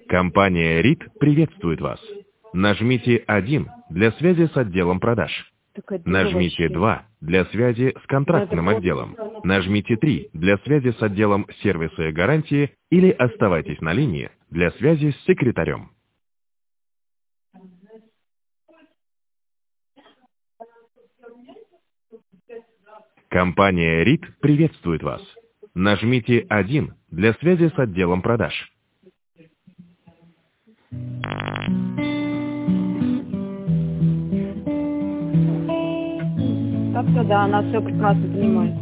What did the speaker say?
Компания РИТ приветствует вас. Нажмите 1 для связи с отделом продаж. Нажмите 2 для связи с контрактным отделом. Нажмите 3 для связи с отделом сервиса и гарантии или оставайтесь на линии для связи с секретарем. Компания РИТ приветствует вас. Нажмите 1 для связи с отделом продаж. Так-то да, она все прекрасно понимает.